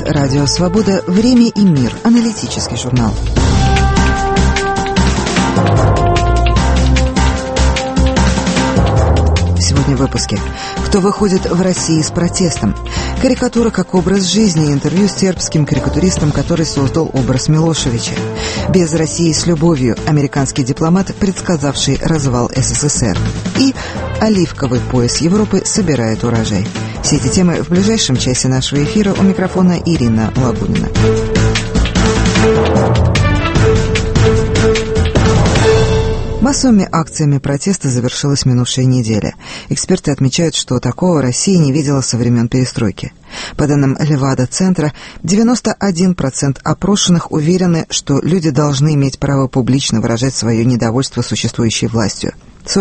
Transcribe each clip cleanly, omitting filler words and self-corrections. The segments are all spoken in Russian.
Радио Свобода. Время и мир. Аналитический журнал. Сегодня в выпуске. Кто выходит в России с протестом? Карикатура как образ жизни. Интервью с сербским карикатуристом, который создал образ Милошевича. Без России с любовью. Американский дипломат, предсказавший развал СССР. И оливковый пояс Европы собирает урожай. Все эти темы в ближайшем часе нашего эфира. У микрофона Ирина Лагунина. Массовыми акциями протеста завершилась минувшая неделя. Эксперты отмечают, что такого Россия не видела со времен перестройки. По данным Левада-центра, 91% опрошенных уверены, что люди должны иметь право публично выражать свое недовольство существующей властью.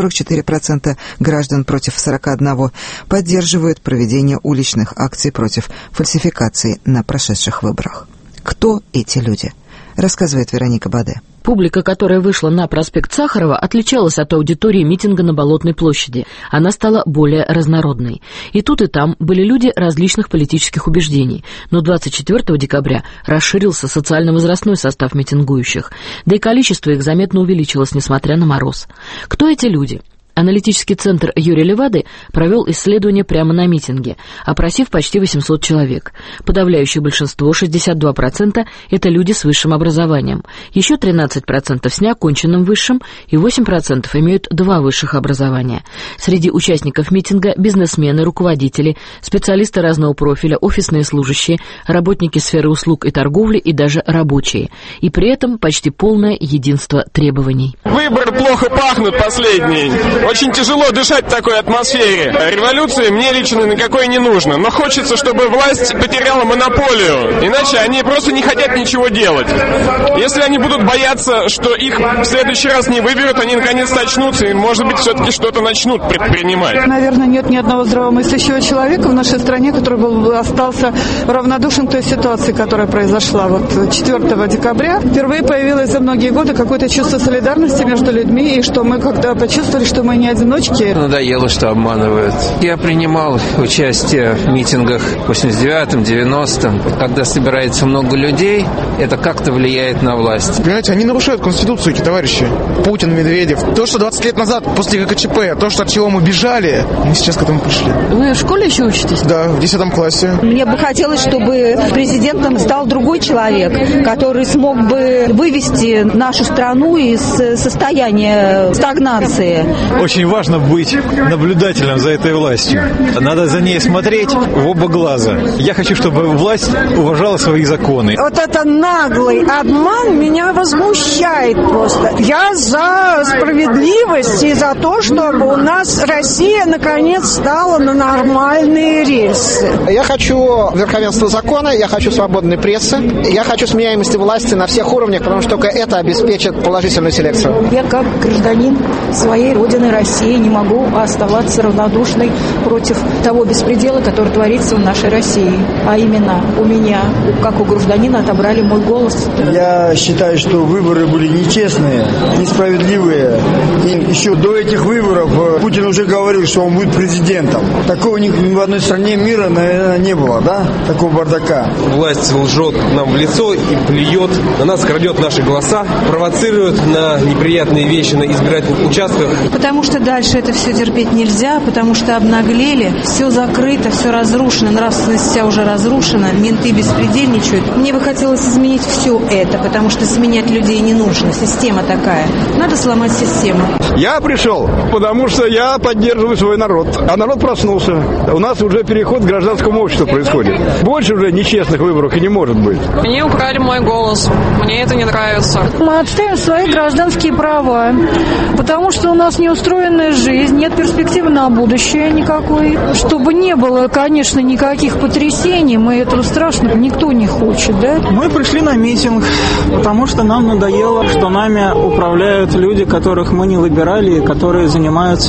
44% граждан против 41% поддерживают проведение уличных акций против фальсификации на прошедших выборах. Кто эти люди? Рассказывает Вероника Баде. Публика, которая вышла на проспект Сахарова, отличалась от аудитории митинга на Болотной площади. Она стала более разнородной. И тут, и там были люди различных политических убеждений. Но 24 декабря расширился социально-возрастной состав митингующих. Да и количество их заметно увеличилось, несмотря на мороз. Кто эти люди? Аналитический центр Юрия Левады провел исследование прямо на митинге, опросив почти 800 человек. Подавляющее большинство, 62%, это люди с высшим образованием. Еще 13% с неоконченным высшим и 8% имеют 2 высших образования. Среди участников митинга бизнесмены, руководители, специалисты разного профиля, офисные служащие, работники сферы услуг и торговли и даже рабочие. И при этом почти полное единство требований. Выборы плохо пахнут последние. Очень тяжело дышать в такой атмосфере. Революции мне лично никакой не нужно. Но хочется, чтобы власть потеряла монополию. Иначе они просто не хотят ничего делать. Если они будут бояться, что их в следующий раз не выберут, они наконец-то очнутся и, может быть, все-таки что-то начнут предпринимать. Наверное, нет ни одного здравомыслящего человека в нашей стране, который остался равнодушен к той ситуации, которая произошла. Вот 4 декабря впервые появилось за многие годы какое-то чувство солидарности между людьми, и что мы когда почувствовали, что мы не одиночки. Надоело, что обманывают. Я принимал участие в митингах в 89-м, 90-м. Когда собирается много людей, это как-то влияет на власть. Понимаете, они нарушают Конституцию, эти товарищи. Путин, Медведев. То, что 20 лет назад, после ГКЧП, то, что от чего мы бежали, мы сейчас к этому пришли. Вы в школе еще учитесь? Да, в 10 классе. Мне бы хотелось, чтобы президентом стал другой человек, который смог бы вывести нашу страну из состояния стагнации. Очень важно быть наблюдателем за этой властью. Надо за ней смотреть в оба глаза. Я хочу, чтобы власть уважала свои законы. Вот это наглый обман меня возмущает просто. Я за справедливость и за то, чтобы у нас Россия наконец стала на нормальные рельсы. Я хочу верховенства закона, я хочу свободной прессы, я хочу сменяемости власти на всех уровнях, потому что только это обеспечит положительную селекцию. Я как гражданин своей родины России не могу оставаться равнодушной против того беспредела, который творится в нашей России. А именно у меня, как у гражданина, отобрали мой голос. Я считаю, что выборы были нечестные, несправедливые. И еще до этих выборов Путин уже говорил, что он будет президентом. Такого ни в одной стране мира, наверное, не было, да? Такого бардака. Власть лжет нам в лицо и плюет, на нас крадет наши голоса, провоцирует на неприятные вещи на избирательных участках. Потому что дальше это все терпеть нельзя, потому что обнаглели, все закрыто, все разрушено, нравственность вся уже разрушена, менты беспредельничают. Мне бы хотелось изменить все это, потому что сменять людей не нужно, система такая. Надо сломать систему. Я пришел, потому что я поддерживаю свой народ, а народ проснулся. У нас уже переход к гражданскому обществу происходит. Больше уже нечестных выборов и не может быть. Мне украли мой голос, мне это не нравится. Мы отстаиваем свои гражданские права, потому что у нас не устроенная жизнь, нет перспективы на будущее никакой. Чтобы не было, конечно, никаких потрясений, мы этого страшного никто не хочет, да? Мы пришли на митинг, потому что нам надоело, что нами управляют люди, которых мы не выбирали, и которые занимаются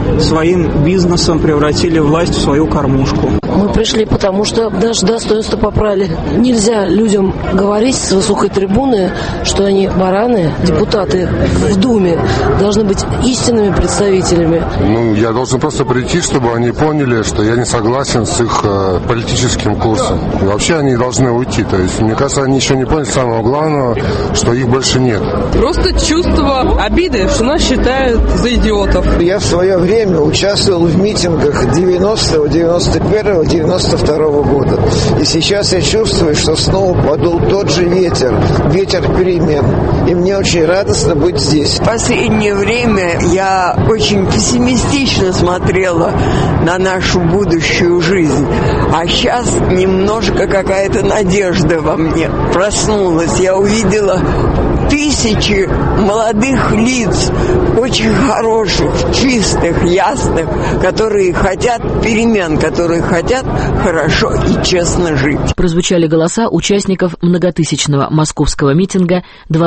своим бизнесом превратили власть в свою кормушку. Мы пришли потому, что даже достоинство попрали. Нельзя людям говорить с высокой трибуны, что они бараны. Депутаты в Думе должны быть истинными представителями. Я должен просто прийти, чтобы они поняли, что я не согласен с их политическим курсом. И вообще они должны уйти. То есть, мне кажется, они еще не поняли самого главного, что их больше нет. Просто чувство обиды, что нас считают за идиотов. Я в свое время участвовал в митингах 90-го, 91-го, 92-го года. И сейчас я чувствую, что снова подул тот же ветер перемен. И мне очень радостно быть здесь. В последнее время я очень пессимистично смотрела на нашу будущую жизнь. А сейчас немножко какая-то надежда во мне проснулась. Я увидела тысячи молодых лиц, очень хороших, чистых, ясных, которые хотят перемен, которые хотят хорошо и честно жить. Прозвучали голоса участников многотысячного московского митинга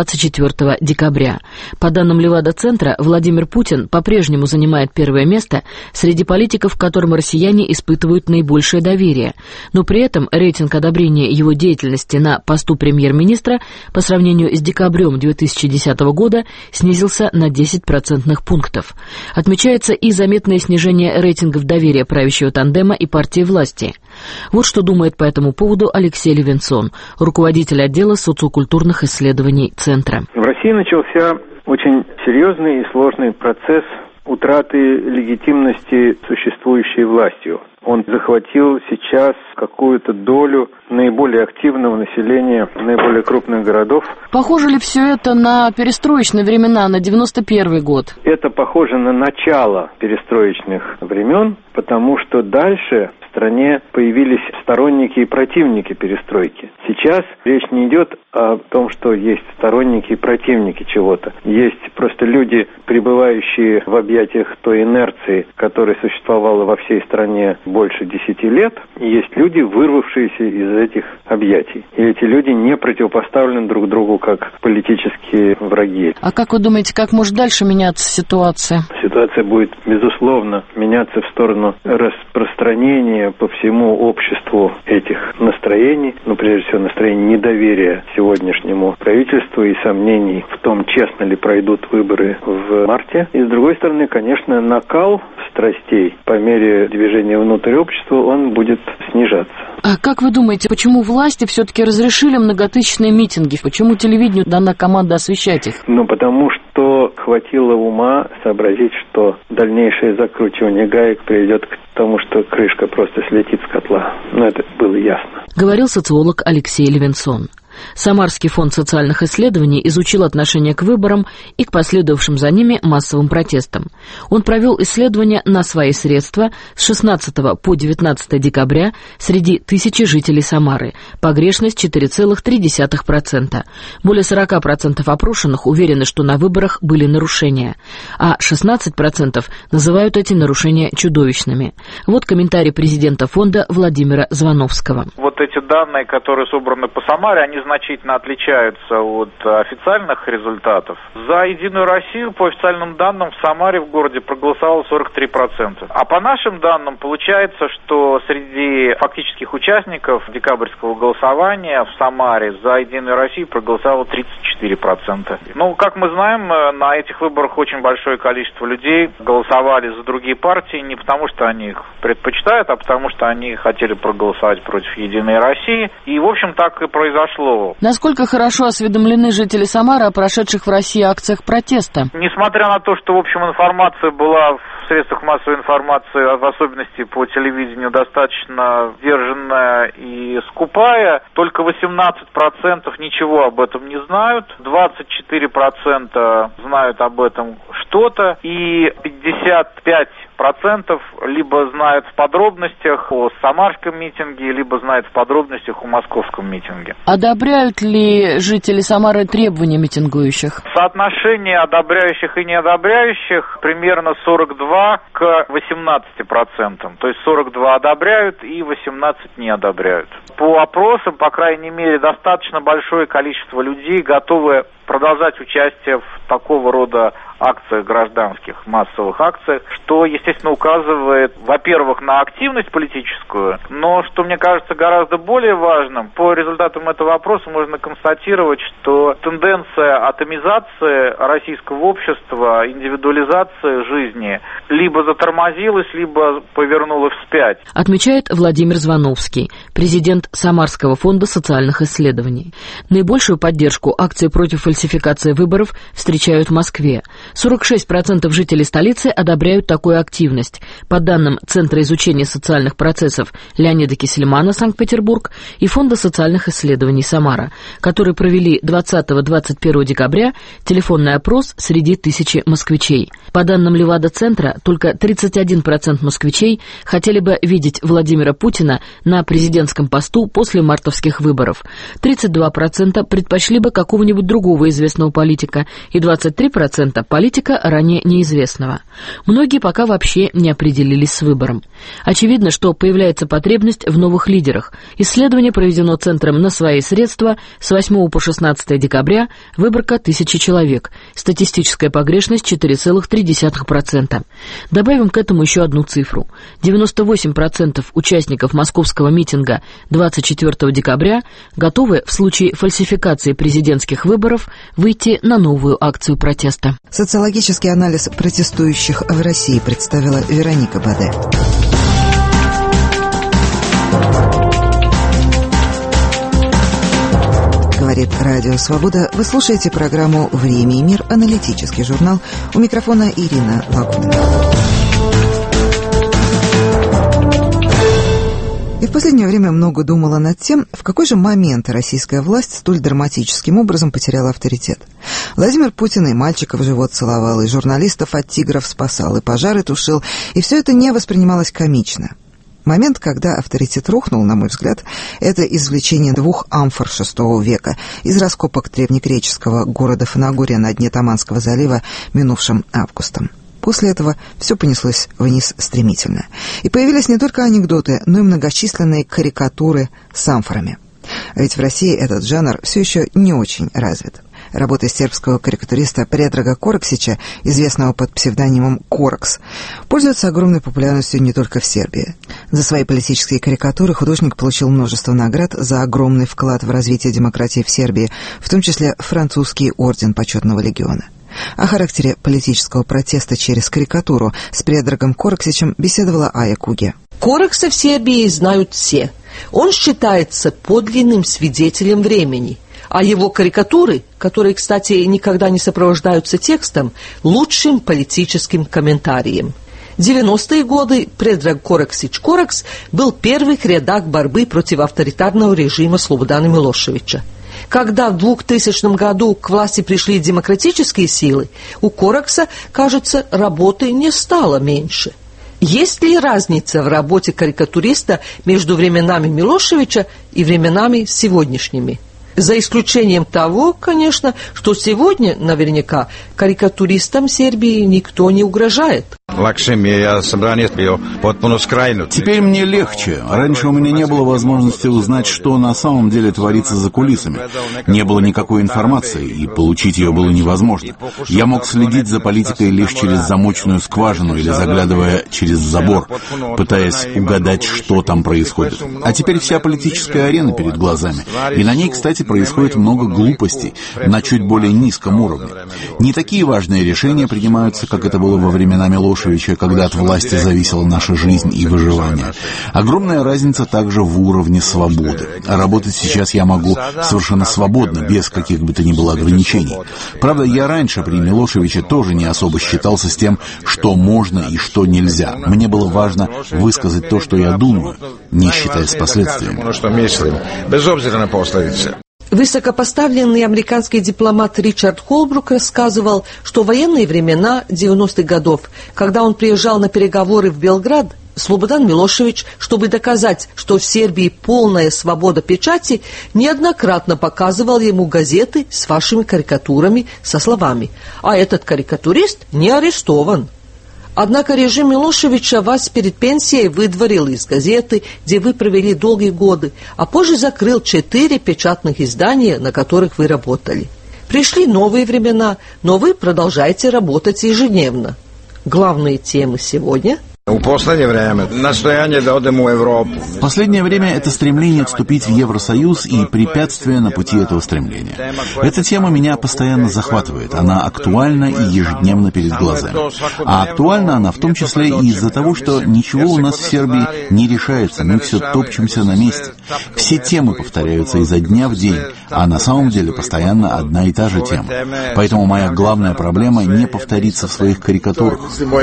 24 декабря. По данным Левада-центра, Владимир Путин по-прежнему занимает первое место среди политиков, которым россияне испытывают наибольшее доверие. Но при этом рейтинг одобрения его деятельности на посту премьер-министра по сравнению с декабрем 2010 года снизился на 10 процентных пунктов. Отмечается и заметное снижение рейтингов доверия правящего тандема и партии власти. Вот что думает по этому поводу Алексей Левинсон, руководитель отдела социокультурных исследований Центра. В России начался очень серьезный и сложный процесс утраты легитимности существующей властью. Он захватил сейчас какую-то долю наиболее активного населения наиболее крупных городов. Похоже ли все это на перестроечные времена, на 91 год? Это похоже на начало перестроечных времен, потому что дальше в стране появились сторонники и противники перестройки. Сейчас речь не идет о том, что есть сторонники и противники чего-то. Есть просто люди, пребывающие в объятиях той инерции, которая существовала во всей стране больше 10 лет, и есть люди, вырвавшиеся из этих объятий. И эти люди не противопоставлены друг другу как политические враги. А как вы думаете, как может дальше меняться ситуация? Ситуация будет, безусловно, меняться в сторону распространения по всему обществу этих настроений, прежде всего настроений недоверия сегодняшнему правительству и сомнений в том, честно ли пройдут выборы в марте. И с другой стороны, конечно, накал страстей по мере движения внутрь общества, он будет снижаться. А как вы думаете, почему власти все-таки разрешили многотысячные митинги? Почему телевидению дана команда освещать их? Потому что хватило ума сообразить, что дальнейшее закручивание гаек приведет к тому, что крышка просто слетит с котла. Это было ясно. Говорил социолог Алексей Левинсон. Самарский фонд социальных исследований изучил отношение к выборам и к последовавшим за ними массовым протестам. Он провел исследования на свои средства с 16 по 19 декабря среди 1000 жителей Самары. Погрешность 4,3%. Более 40% опрошенных уверены, что на выборах были нарушения, а 16% называют эти нарушения чудовищными. Вот комментарий президента фонда Владимира Звановского. Вот эти данные, которые собраны по Самаре, они значительно отличаются от официальных результатов. За «Единую Россию» по официальным данным в Самаре, в городе, проголосовало 43%. А по нашим данным получается, что среди фактических участников декабрьского голосования в Самаре за «Единую Россию» проголосовало 34%. Как мы знаем, на этих выборах очень большое количество людей голосовали за другие партии не потому, что они их предпочитают, а потому, что они хотели проголосовать против «Единой России». И, в общем, так и произошло. Насколько хорошо осведомлены жители Самары о прошедших в России акциях протеста? Несмотря на то, что, в общем, информация была в средствах массовой информации, в особенности по телевидению, достаточно сдержанная и скупая, только 18% ничего об этом не знают, 24% знают об этом что-то, и 55% либо знают в подробностях о самарском митинге, либо знают в подробностях о московском митинге. Одобряют ли жители Самары требования митингующих? Соотношение одобряющих и неодобряющих примерно 42 к 18%. То есть 42 одобряют и 18 не одобряют. По опросам, по крайней мере, достаточно большое количество людей готовы продолжать участие в такого рода акциях гражданских, массовых акциях, что, естественно, указывает, во-первых, на активность политическую, но, что мне кажется гораздо более важным, по результатам этого вопроса можно констатировать, что тенденция атомизации российского общества, индивидуализации жизни либо затормозилась, либо повернула вспять. Отмечает Владимир Звановский, президент Самарского фонда социальных исследований. Наибольшую поддержку акции против фальсификации выборов встречают в Москве. 46% жителей столицы одобряют такую активность. По данным Центра изучения социальных процессов Леонида Кисельмана, Санкт-Петербург, и Фонда социальных исследований Самара, которые провели 20-21 декабря телефонный опрос среди 1000 москвичей. По данным Левада-центра, только 31% москвичей хотели бы видеть Владимира Путина на президентском посту после мартовских выборов. 32% предпочли бы какого-нибудь другого известного политика, и 23% политика ранее неизвестного. Многие пока вообще не определились с выбором. Очевидно, что появляется потребность в новых лидерах. Исследование проведено Центром на свои средства с 8 по 16 декабря, выборка 1000 человек. Статистическая погрешность 4,3%. Добавим к этому еще одну цифру. 98% участников московского митинга 24 декабря готовы в случае фальсификации президентских выборов выйти на новую акцию протеста. Социологический анализ протестующих в России представила Вероника Баде. Говорит Радио Свобода. Вы слушаете программу «Время и мир», аналитический журнал. У микрофона Ирина Лагутина. Я в последнее время много думала над тем, в какой же момент российская власть столь драматическим образом потеряла авторитет. Владимир Путин и мальчиков в живот целовал, и журналистов от тигров спасал, и пожары тушил, и все это не воспринималось комично. Момент, когда авторитет рухнул, на мой взгляд, это извлечение 2 амфор VI века из раскопок древнегреческого города Фанагория на дне Таманского залива минувшим августом. После этого все понеслось вниз стремительно. И появились не только анекдоты, но и многочисленные карикатуры с амфорами. А ведь в России этот жанр все еще не очень развит. Работы сербского карикатуриста Предрага Кораксича, известного под псевдонимом Коракс, пользуются огромной популярностью не только в Сербии. За свои политические карикатуры художник получил множество наград за огромный вклад в развитие демократии в Сербии, в том числе французский орден Почетного легиона. О характере политического протеста через карикатуру с Предрагом Кораксичем беседовала Ая Куге. Коракса в Сербии знают все. Он считается подлинным свидетелем времени. А его карикатуры, которые, кстати, никогда не сопровождаются текстом, лучшим политическим комментарием. 90-е годы Предраг Кораксич Коракс был первый рядок борьбы против авторитарного режима Слободана Милошевича. Когда в 2000 году к власти пришли демократические силы, у Коракса, кажется, работы не стало меньше. Есть ли разница в работе карикатуриста между временами Милошевича и временами сегодняшними? За исключением того, конечно, что сегодня, наверняка, карикатуристам Сербии никто не угрожает. Теперь мне легче. Раньше у меня не было возможности узнать, что на самом деле творится за кулисами. Не было никакой информации, и получить ее было невозможно. Я мог следить за политикой лишь через замочную скважину или заглядывая через забор, пытаясь угадать, что там происходит. А теперь вся политическая арена перед глазами. И на ней, кстати, происходит много глупостей на чуть более низком уровне. Не такие важные решения принимаются, как это было во времена Милошевича, когда от власти зависела наша жизнь и выживание. Огромная разница также в уровне свободы. А работать сейчас я могу совершенно свободно, без каких бы то ни было ограничений. Правда, я раньше при Милошевиче тоже не особо считался с тем, что можно и что нельзя. Мне было важно высказать то, что я думаю, не считаясь последствиями. Высокопоставленный американский дипломат Ричард Холбрук рассказывал, что в военные времена 90-х годов, когда он приезжал на переговоры в Белград, Слободан Милошевич, чтобы доказать, что в Сербии полная свобода печати, неоднократно показывал ему газеты с вашими карикатурами со словами «А этот карикатурист не арестован». Однако режим Милошевича вас перед пенсией выдворил из газеты, где вы провели долгие годы, а позже закрыл 4 печатных издания, на которых вы работали. Пришли новые времена, но вы продолжаете работать ежедневно. Главные темы сегодня – В последнее время это стремление вступить в Евросоюз и препятствия на пути этого стремления. Эта тема меня постоянно захватывает. Она актуальна и ежедневно перед глазами. А актуальна она в том числе и из-за того, что ничего у нас в Сербии не решается. Мы все топчемся на месте. Все темы повторяются изо дня в день, а на самом деле постоянно одна и та же тема. Поэтому моя главная проблема не повториться в своих карикатурах.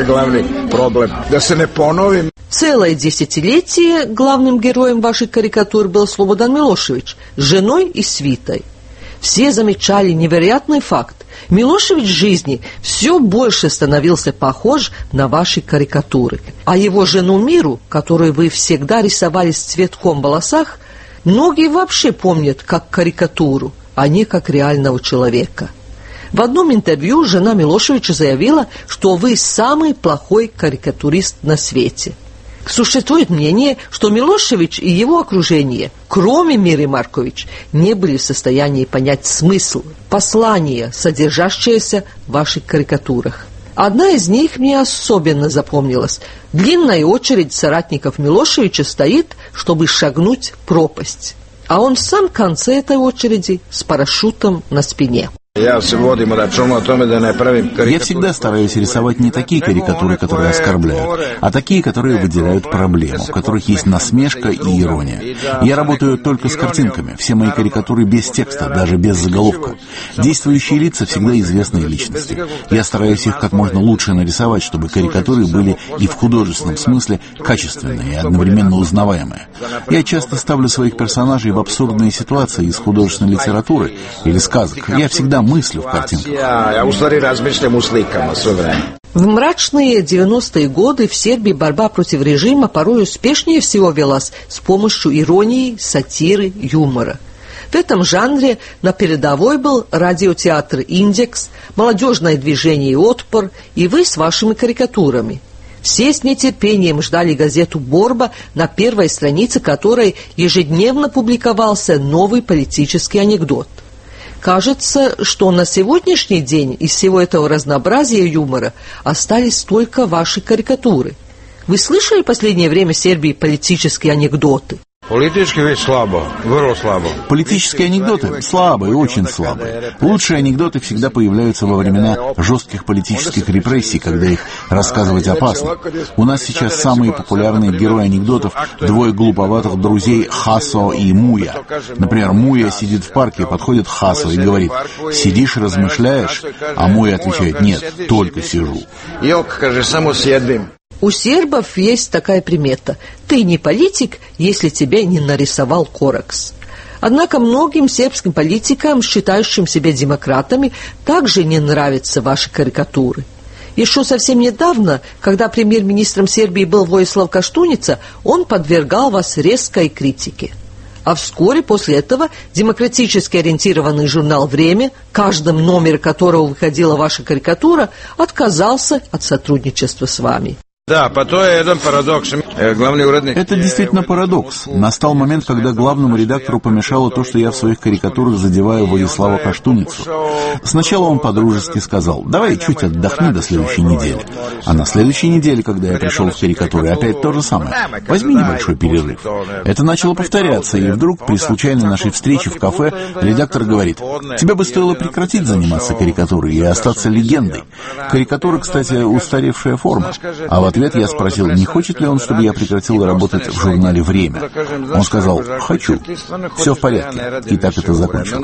Целое десятилетие главным героем ваших карикатур был Слободан Милошевич с женой и свитой. Все замечали невероятный факт. Милошевич в жизни все больше становился похож на ваши карикатуры. А его жену Миру, которую вы всегда рисовали с цветком в волосах, многие вообще помнят как карикатуру, а не как реального человека. В одном интервью жена Милошевича заявила, что вы самый плохой карикатурист на свете. Существует мнение, что Милошевич и его окружение, кроме Миры Маркович, не были в состоянии понять смысл, послание, содержащееся в ваших карикатурах. Одна из них мне особенно запомнилась. Длинная очередь соратников Милошевича стоит, чтобы шагнуть в пропасть. А он в самом конце этой очереди с парашютом на спине. Я всегда стараюсь рисовать не такие карикатуры, которые оскорбляют, а такие, которые выделяют проблему, в которых есть насмешка и ирония. Я работаю только с картинками. Все мои карикатуры без текста, даже без заголовка. Действующие лица всегда известные личности. Я стараюсь их как можно лучше нарисовать, чтобы карикатуры были и в художественном смысле качественные и одновременно узнаваемые. Я часто ставлю своих персонажей в абсурдные ситуации из художественной литературы или сказок. Я всегда мыслю в картинках. В мрачные 90-е годы в Сербии борьба против режима порой успешнее всего велась с помощью иронии, сатиры, юмора. В этом жанре на передовой был радиотеатр «Индекс», молодежное движение «Отпор» и вы с вашими карикатурами. Все с нетерпением ждали газету «Борба», на первой странице которой ежедневно публиковался новый политический анекдот. Кажется, что на сегодняшний день из всего этого разнообразия юмора остались только ваши карикатуры. Вы слышали в последнее время в Сербии политические анекдоты? Политические анекдоты слабые, очень слабые. Лучшие анекдоты всегда появляются во времена жестких политических репрессий, когда их рассказывать опасно. У нас сейчас самые популярные герои анекдотов — двое глуповатых друзей Хасо и Муя. Например, Муя сидит в парке, подходит Хасо и говорит: «Сидишь, размышляешь?» А Муя отвечает: «Нет, только сижу». У сербов есть такая примета: ты не политик, если тебя не нарисовал Коракс. Однако многим сербским политикам, считающим себя демократами, также не нравятся ваши карикатуры. Еще совсем недавно, когда премьер-министром Сербии был Воислав Каштуница, он подвергал вас резкой критике. А вскоре после этого демократически ориентированный журнал «Время», в каждом номере которого выходила ваша карикатура, отказался от сотрудничества с вами. Это действительно парадокс. Настал момент, когда главному редактору помешало то, что я в своих карикатурах задеваю Владислава Каштуницу. Сначала он по-дружески сказал: «Давай чуть отдохни до следующей недели». А на следующей неделе, когда я пришел в карикатуры, опять то же самое: «Возьми небольшой перерыв». Это начало повторяться, и вдруг при случайной нашей встрече в кафе редактор говорит: «Тебе бы стоило прекратить заниматься карикатурой и остаться легендой». Карикатура, кстати, устаревшая форма. А в ответ я спросил, не хочет ли он, чтобы я прекратил работать в журнале «Время». Он сказал: «Хочу». Все в порядке. И так это закончилось.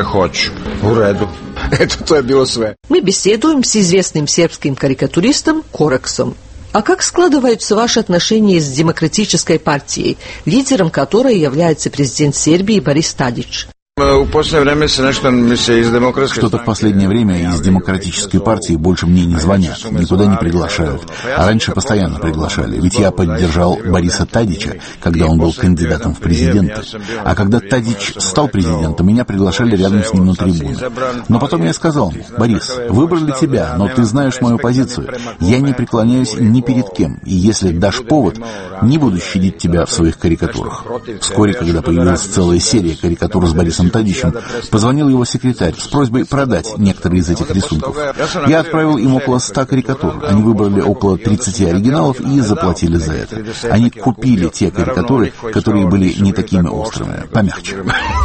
Мы беседуем с известным сербским карикатуристом Кораксом. А как складываются ваши отношения с Демократической партией, лидером которой является президент Сербии Борис Тадич? Что-то в последнее время из Демократической партии больше мне не звонят, никуда не приглашают. А раньше постоянно приглашали, ведь я поддержал Бориса Тадича, когда он был кандидатом в президенты. А когда Тадич стал президентом, меня приглашали рядом с ним на трибуны. Но потом я сказал ему: Борис, выбрали тебя, но ты знаешь мою позицию. Я не преклоняюсь ни перед кем, и если дашь повод, не буду щадить тебя в своих карикатурах. Вскоре, когда появилась целая серия карикатур с Борисом Тадичем, позвонил его секретарь с просьбой продать некоторые из этих рисунков. Я отправил им около 100 карикатур. Они выбрали около 30 оригиналов и заплатили за это. Они купили те карикатуры, которые были не такими острыми, помягче.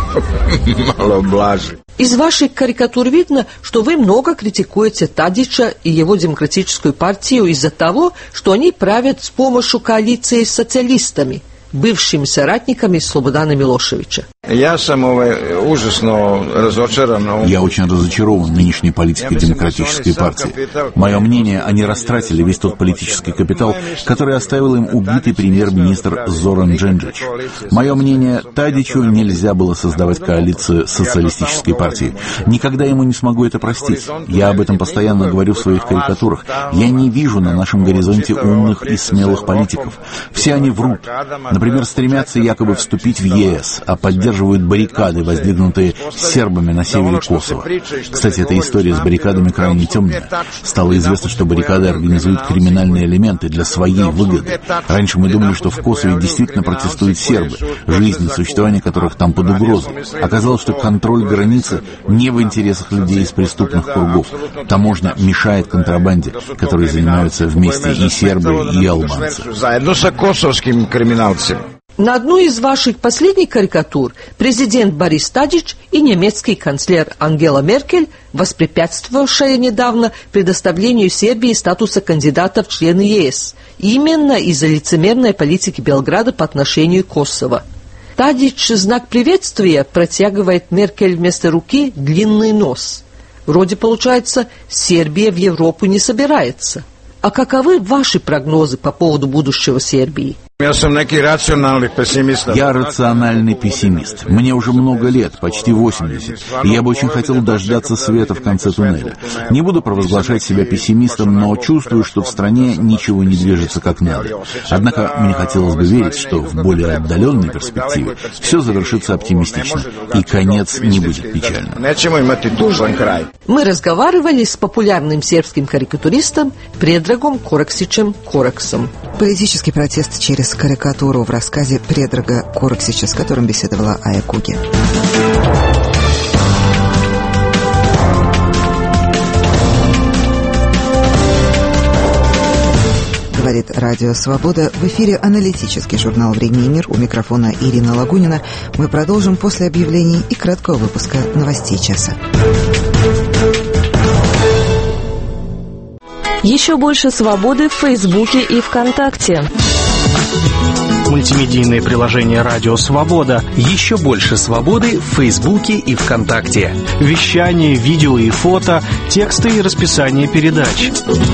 Из ваших карикатур видно, что вы много критикуете Тадича и его демократическую партию из-за того, что они правят с помощью коалиции с социалистами, бывшими соратниками Слободана Милошевича. Я очень разочарован нынешней политикой Демократической партии. Мое мнение, они растратили весь тот политический капитал, который оставил им убитый премьер-министр Зоран Джинджич. Мое мнение, Тадичу нельзя было создавать коалицию с социалистической партией. Никогда ему не смогу это простить. Я об этом постоянно говорю в своих карикатурах. Я не вижу на нашем горизонте умных и смелых политиков. Все они врут. Например, стремятся якобы вступить в ЕС, а поддерживают баррикады, воздвигнутые сербами на севере Косово. Кстати, эта история с баррикадами крайне темная. Стало известно, что баррикады организуют криминальные элементы для своей выгоды. Раньше мы думали, что в Косове действительно протестуют сербы, жизнь и существование которых там под угрозой. Оказалось, что контроль границы не в интересах людей из преступных кругов. Таможня мешает контрабанде, которой занимаются вместе и сербы, и албанцы. На одну из ваших последних карикатур президент Борис Тадич и немецкий канцлер Ангела Меркель, воспрепятствовавшая недавно предоставлению Сербии статуса кандидата в члены ЕС, именно из-за лицемерной политики Белграда по отношению к Косово. Тадич в знак приветствия протягивает Меркель вместо руки длинный нос. Вроде получается, Сербия в Европу не собирается. А каковы ваши прогнозы по поводу будущего Сербии? Я рациональный пессимист. Мне уже много лет, почти 80, и я бы очень хотел дождаться света в конце туннеля. Не буду провозглашать себя пессимистом, но чувствую, что в стране ничего не движется как надо. Однако мне хотелось бы верить, что в более отдаленной перспективе все завершится оптимистично, и конец не будет печальным. Мы разговаривали с популярным сербским карикатуристом Предрагом Кораксичем Кораксом. Политический протест через карикатуру в рассказе Предрага Кораксича, с которым беседовала Ая Куги. Говорит Радио Свобода. В эфире аналитический журнал «Время и мир». У микрофона Ирина Лагунина. Мы продолжим после объявлений и краткого выпуска новостей часа. Еще больше свободы в Фейсбуке и ВКонтакте. Мультимедийное приложение «Радио Свобода». Еще больше свободы в Фейсбуке и ВКонтакте. Вещание, видео и фото, тексты и расписание передач.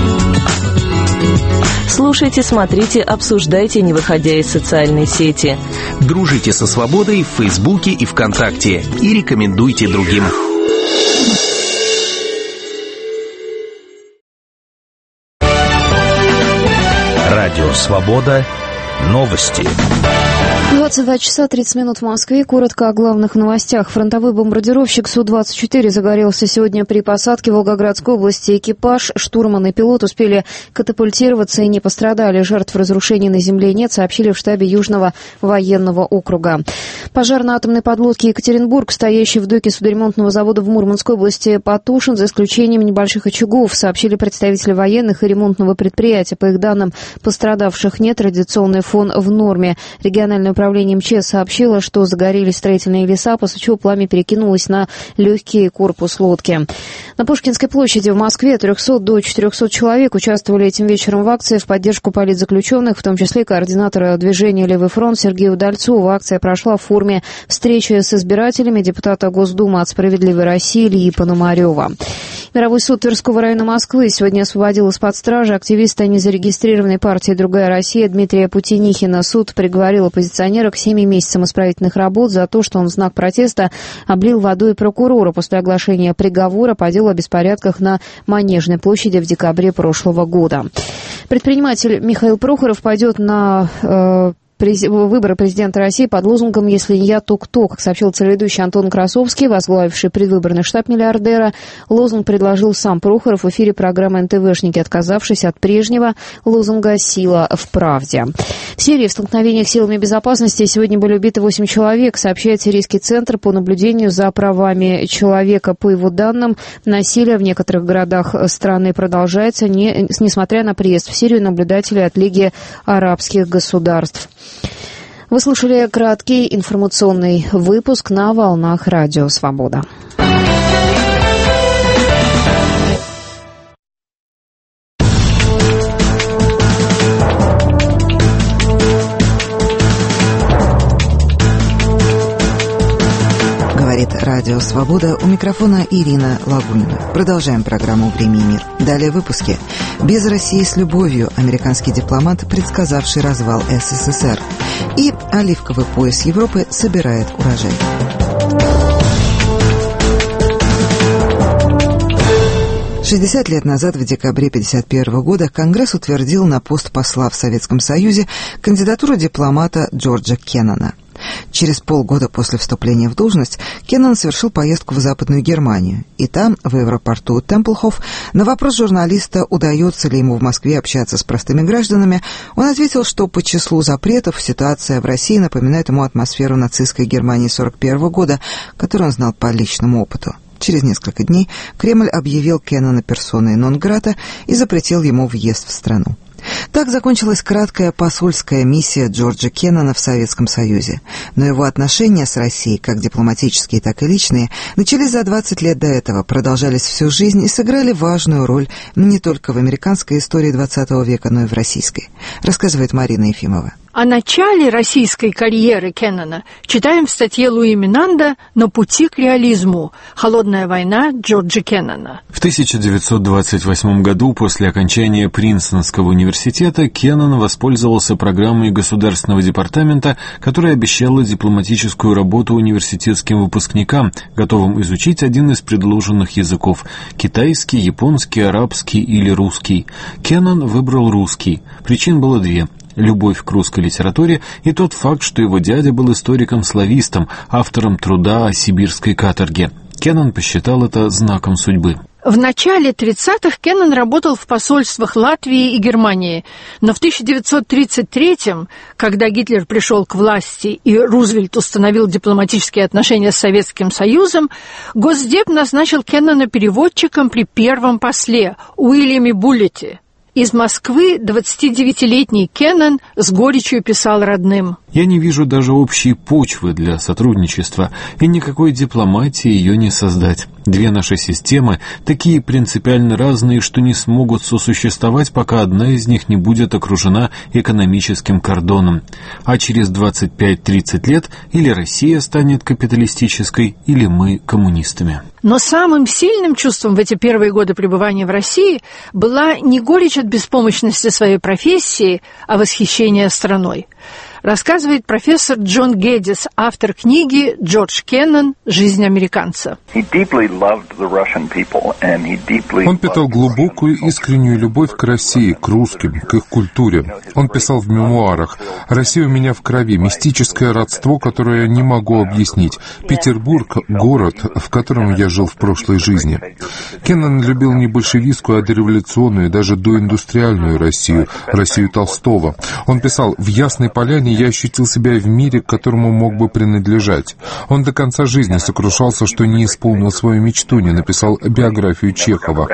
Слушайте, смотрите, обсуждайте, не выходя из социальной сети. Дружите со свободой в Фейсбуке и ВКонтакте. И рекомендуйте другим. Радио Свобода. Новости. 22 часа 30 минут в Москве. Коротко о главных новостях. Фронтовой бомбардировщик Су-24 загорелся сегодня при посадке в Волгоградской области. Экипаж, штурман и пилот успели катапультироваться и не пострадали. Жертв разрушений на земле нет, сообщили в штабе Южного военного округа. Пожар на атомной подлодке «Екатеринбург», стоящей в доке судоремонтного завода в Мурманской области, потушен, за исключением небольших очагов, сообщили представители военных и ремонтного предприятия. По их данным, пострадавших нет, радиационный фон в норме. Региональное управление МЧС сообщило, что загорелись строительные леса, после чего пламя перекинулось на легкий корпус лодки. На Пушкинской площади в Москве от 300 до 400 человек участвовали этим вечером в акции в поддержку политзаключенных, в том числе координатора движения «Левый фронт» Сергея Удальцова. Акция прошла в форме встречи с избирателями депутата Госдумы от «Справедливой России» Ильи Пономарева. Мировой суд Тверского района Москвы сегодня освободил из-под стражи активиста незарегистрированной партии «Другая Россия» Дмитрия Путинихина. Суд приговорил оппозиционера к 7 месяцам исправительных работ за то, что он в знак протеста облил водой прокурора после оглашения приговора по делу о беспорядках на Манежной площади в декабре прошлого года. Предприниматель Михаил Прохоров пойдет на выборы президента России под лозунгом «Если не я, то кто?». Как сообщил телеведущий Антон Красовский, возглавивший предвыборный штаб миллиардера, лозунг предложил сам Прохоров в эфире программы «НТВшники», отказавшись от прежнего лозунга «Сила в правде». В Сирии в столкновениях с силами безопасности сегодня были убиты 8 человек, сообщает Сирийский центр по наблюдению за правами человека. По его данным, насилие в некоторых городах страны продолжается, несмотря на приезд в Сирию наблюдателей от Лиги арабских государств. Вы слушали краткий информационный выпуск на волнах Радио Свобода. Говорит Радио Свобода, у микрофона Ирина Лагунина. Продолжаем программу «Время и мир». Далее выпуски. Без России с любовью. Американский дипломат, предсказавший развал СССР. И оливковый пояс Европы собирает урожай. «60 лет назад, в декабре 1951 года, Конгресс утвердил на пост посла в Советском Союзе кандидатуру дипломата Джорджа Кеннона. Через полгода после вступления в должность Кеннон совершил поездку в Западную Германию. И там, в аэропорту Темплхоф, на вопрос журналиста, удается ли ему в Москве общаться с простыми гражданами, он ответил, что по числу запретов ситуация в России напоминает ему атмосферу нацистской Германии 1941 года, которую он знал по личному опыту. Через несколько дней Кремль объявил Кеннона персоной нон-грата и запретил ему въезд в страну. Так закончилась краткая посольская миссия Джорджа Кеннона в Советском Союзе. Но его отношения с Россией, как дипломатические, так и личные, начались за 20 лет до этого, продолжались всю жизнь и сыграли важную роль не только в американской истории XX века, но и в российской, рассказывает Марина Ефимова. О начале российской карьеры Кеннона читаем в статье Луи Минанда «На пути к реализму. Холодная война Джорджа Кеннона». В 1928 году, после окончания Принстонского университета, Кеннон воспользовался программой Государственного департамента, которая обещала дипломатическую работу университетским выпускникам, готовым изучить один из предложенных языков – китайский, японский, арабский или русский. Кеннон выбрал русский. Причин было две – любовь к русской литературе и тот факт, что его дядя был историком-славистом, автором труда о сибирской каторге. Кеннон посчитал это знаком судьбы. В начале 30-х Кеннон работал в посольствах Латвии и Германии, но в 1933-м, когда Гитлер пришел к власти и Рузвельт установил дипломатические отношения с Советским Союзом, Госдеп назначил Кеннона переводчиком при первом после Уильяме Буллете. Из Москвы 29-летний Кеннон с горечью писал родным: «Я не вижу даже общей почвы для сотрудничества, и никакой дипломатии ее не создать. Две наши системы такие принципиально разные, что не смогут сосуществовать, пока одна из них не будет окружена экономическим кордоном. А через 25-30 лет или Россия станет капиталистической, или мы коммунистами». Но самым сильным чувством в эти первые годы пребывания в России была не горечь от беспомощности своей профессии, а восхищение страной. Рассказывает профессор Джон Геддис, автор книги «Джордж Кеннон. Жизнь американца». Он питал глубокую искреннюю любовь к России, к русским, к их культуре. Он писал в мемуарах: «Россия у меня в крови, мистическое родство, которое я не могу объяснить. Петербург — город, в котором я жил в прошлой жизни». Кеннон любил не большевистскую, а дореволюционную, даже доиндустриальную Россию, Россию Толстого. Он писал: «В Ясной Поляне я ощутил себя в мире, к которому мог бы принадлежать». Он до конца жизни сокрушался, что не исполнил свою мечту, не написал биографию Чехова.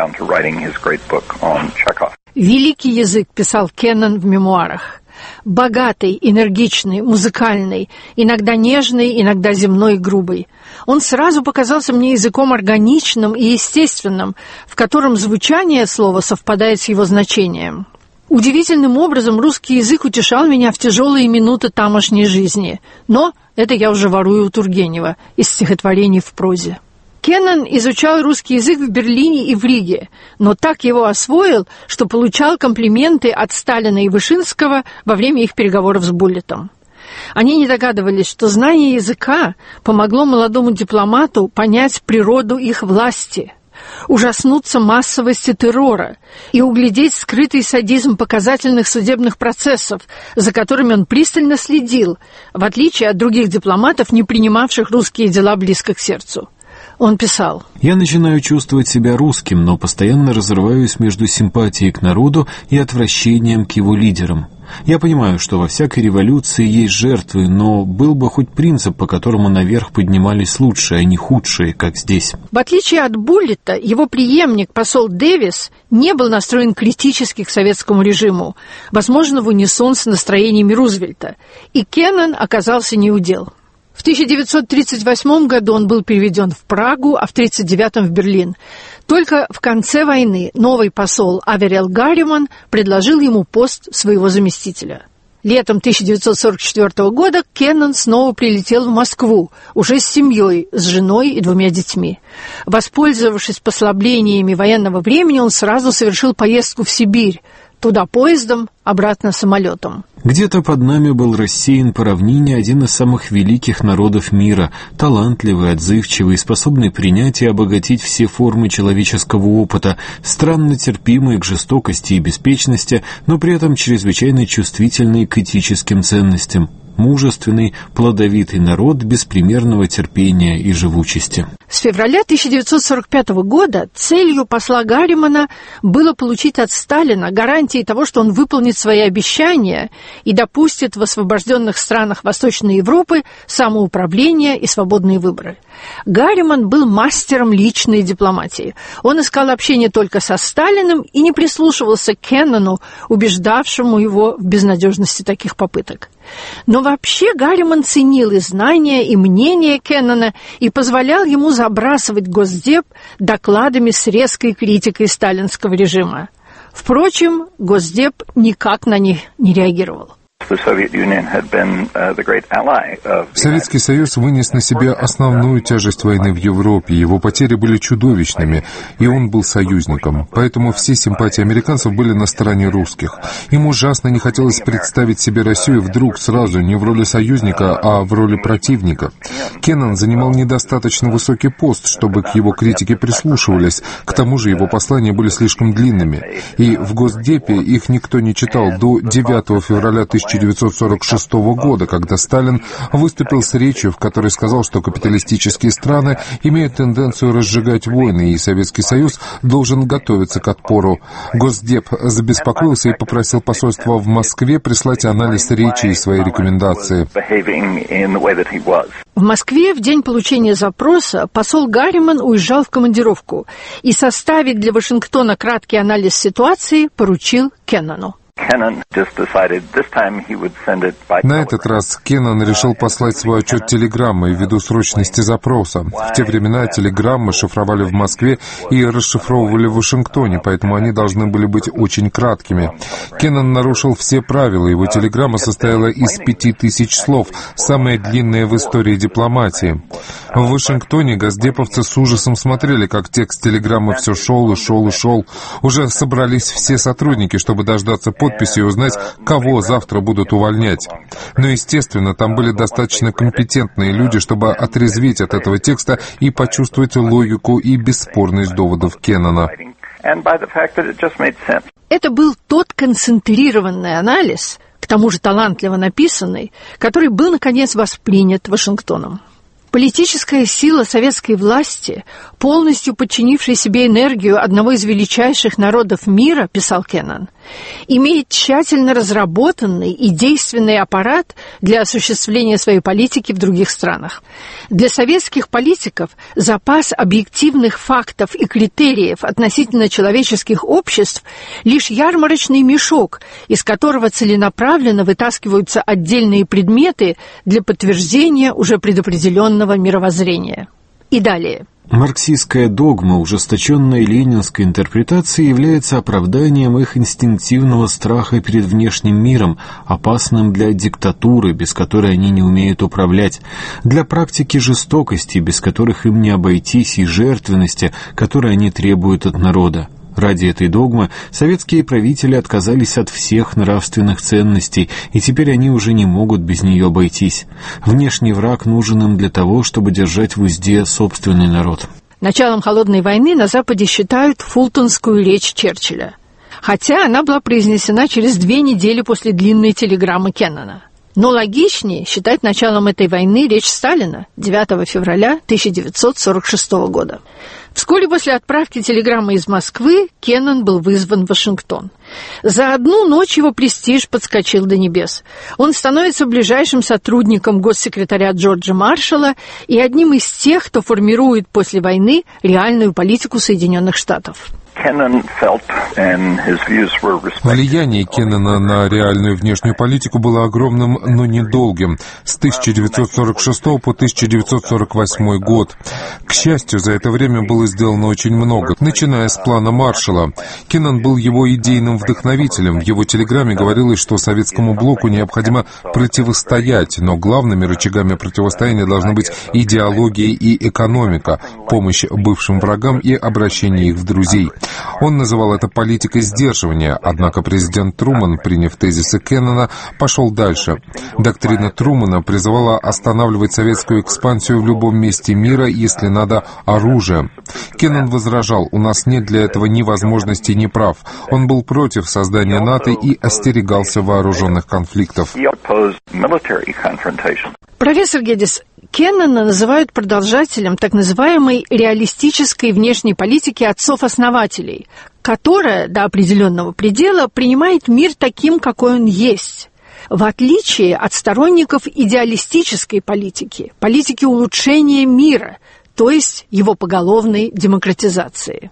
«Великий язык», — писал Кеннон в мемуарах. Богатый, энергичный, музыкальный, иногда нежный, иногда земной и грубый. Он сразу показался мне языком органичным и естественным, в котором звучание слова совпадает с его значением. Удивительным образом русский язык утешал меня в тяжелые минуты тамошней жизни. Но это я уже ворую у Тургенева из стихотворений в прозе. Кеннан изучал русский язык в Берлине и в Риге, но так его освоил, что получал комплименты от Сталина и Вышинского во время их переговоров с Буллитом. Они не догадывались, что знание языка помогло молодому дипломату понять природу их власти, ужаснуться массовости террора и углядеть скрытый садизм показательных судебных процессов, за которыми он пристально следил, в отличие от других дипломатов, не принимавших русские дела близко к сердцу. Он писал: «Я начинаю чувствовать себя русским, но постоянно разрываюсь между симпатией к народу и отвращением к его лидерам. Я понимаю, что во всякой революции есть жертвы, но был бы хоть принцип, по которому наверх поднимались лучшие, а не худшие, как здесь». В отличие от Буллита, его преемник, посол Дэвис, не был настроен критически к советскому режиму, возможно, в унисон с настроениями Рузвельта, и Кеннан оказался неудел. В 1938 году он был переведен в Прагу, а в 1939 в Берлин. Только в конце войны новый посол Аверел Гарриман предложил ему пост своего заместителя. Летом 1944 года Кеннан снова прилетел в Москву, уже с семьей, с женой и 2 детьми. Воспользовавшись послаблениями военного времени, он сразу совершил поездку в Сибирь, туда поездом, обратно самолетом. Где-то под нами был рассеян по равнине один из самых великих народов мира, талантливый, отзывчивый, способный принять и обогатить все формы человеческого опыта, странно терпимый к жестокости и беспечности, но при этом чрезвычайно чувствительный к этическим ценностям. Мужественный, плодовитый народ беспримерного терпения и живучести. С февраля 1945 года целью посла Гарримана было получить от Сталина гарантии того, что он выполнит свои обещания и допустит в освобожденных странах Восточной Европы самоуправление и свободные выборы. Гарриман был мастером личной дипломатии. Он искал общение только со Сталиным и не прислушивался к Кеннану, убеждавшему его в безнадежности таких попыток. Но вообще Гарриман ценил и знания, и мнения Кеннана и позволял ему забрасывать Госдеп докладами с резкой критикой сталинского режима. Впрочем, Госдеп никак на них не реагировал. Советский Союз вынес на себя основную тяжесть войны в Европе, его потери были чудовищными, и он был союзником. Поэтому все симпатии американцев были на стороне русских. Им ужасно не хотелось представить себе Россию вдруг сразу не в роли союзника, а в роли противника. Кеннан занимал недостаточно высокий пост, чтобы к его критике прислушивались, к тому же его послания были слишком длинными. И в Госдепе их никто не читал до 9 февраля 1946 года, когда Сталин выступил с речью, в которой сказал, что капиталистические страны имеют тенденцию разжигать войны, и Советский Союз должен готовиться к отпору. Госдеп забеспокоился и попросил посольство в Москве прислать анализ речи и свои рекомендации. В Москве в день получения запроса посол Гарриман уезжал в командировку и составить для Вашингтона краткий анализ ситуации поручил Кеннану. На этот раз Кеннан решил послать свой отчет телеграммой ввиду срочности запроса. В те времена телеграммы шифровали в Москве и расшифровывали в Вашингтоне, поэтому они должны были быть очень краткими. Кеннан нарушил все правила, его телеграмма состояла из 5000 слов, самая длинная в истории дипломатии. В Вашингтоне госдеповцы с ужасом смотрели, как текст телеграммы все шел и шел и шел. Уже собрались все сотрудники, чтобы дождаться подписи и узнать, кого завтра будут увольнять. Но, естественно, там были достаточно компетентные люди, чтобы отрезветь от этого текста и почувствовать логику и бесспорность доводов Кеннана. Это был тот концентрированный анализ, к тому же талантливо написанный, который был, наконец, воспринят Вашингтоном. Политическая сила советской власти, полностью подчинившей себе энергию одного из величайших народов мира, писал Кеннан, имеет тщательно разработанный и действенный аппарат для осуществления своей политики в других странах. Для советских политиков запас объективных фактов и критериев относительно человеческих обществ лишь ярмарочный мешок, из которого целенаправленно вытаскиваются отдельные предметы для подтверждения уже предопределенного мировоззрения. И далее. Марксистская догма ужесточенной ленинской интерпретации является оправданием их инстинктивного страха перед внешним миром, опасным для диктатуры, без которой они не умеют управлять, для практики жестокости, без которых им не обойтись, и жертвенности, которые они требуют от народа. Ради этой догмы советские правители отказались от всех нравственных ценностей, и теперь они уже не могут без нее обойтись. Внешний враг нужен им для того, чтобы держать в узде собственный народ. Началом холодной войны на Западе считают фултонскую речь Черчилля, хотя она была произнесена через 2 недели после длинной телеграммы Кеннона. Но логичнее считать началом этой войны речь Сталина 9 февраля 1946 года. Вскоре после отправки телеграммы из Москвы Кеннон был вызван в Вашингтон. За одну ночь его престиж подскочил до небес. Он становится ближайшим сотрудником госсекретаря Джорджа Маршалла и одним из тех, кто формирует после войны реальную политику Соединенных Штатов. Влияние Кеннона на реальную внешнюю политику было огромным, но недолгим, с 1946 по 1948 год. К счастью, за это время было сделано очень много, начиная с плана Маршалла. Кеннон был его идейным вдохновителем. В его телеграмме говорилось, что советскому блоку необходимо противостоять, но главными рычагами противостояния должны быть идеология и экономика, помощь бывшим врагам и обращение их в друзей. Он называл это политикой сдерживания, однако президент Труман, приняв тезисы Кеннона, пошел дальше. Доктрина Трумана призывала останавливать советскую экспансию в любом месте мира, если надо, оружием. Кеннон возражал: у нас нет для этого ни возможностей, ни прав. Он был против создания НАТО и остерегался вооруженных конфликтов. Профессор Геддис, Кеннона называют продолжателем так называемой реалистической внешней политики отцов-основателей, которая до определенного предела принимает мир таким, какой он есть, в отличие от сторонников идеалистической политики, политики улучшения мира, то есть его поголовной демократизации.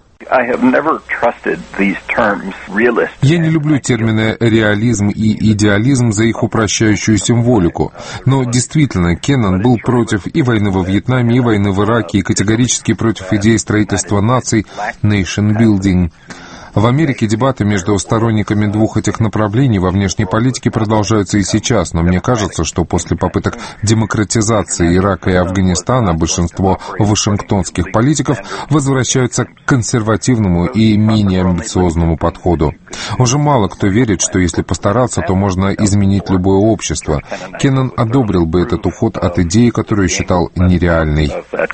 Я не люблю термины «реализм» и «идеализм» за их упрощающую символику. Но действительно, Кеннон был против и войны во Вьетнаме, и войны в Ираке, и категорически против идеи строительства наций «nation building». В Америке дебаты между сторонниками двух этих направлений во внешней политике продолжаются и сейчас, но мне кажется, что после попыток демократизации Ирака и Афганистана большинство вашингтонских политиков возвращаются к консервативному и менее амбициозному подходу. Уже мало кто верит, что если постараться, то можно изменить любое общество. Кеннон одобрил бы этот уход от идеи, которую считал нереальной.